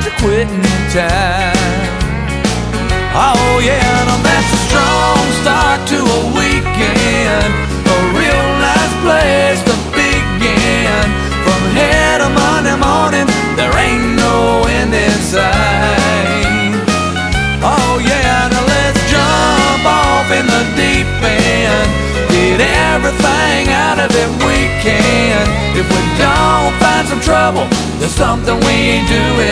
to quitting time. Oh yeah, now that's a strong start to a weekend, a real nice place to begin. From here to Monday morning, there ain't no end in sight. Oh yeah, now let's jump off in the deep end, get everything out of it we can. If we don't find some trouble, there's something we ain't doing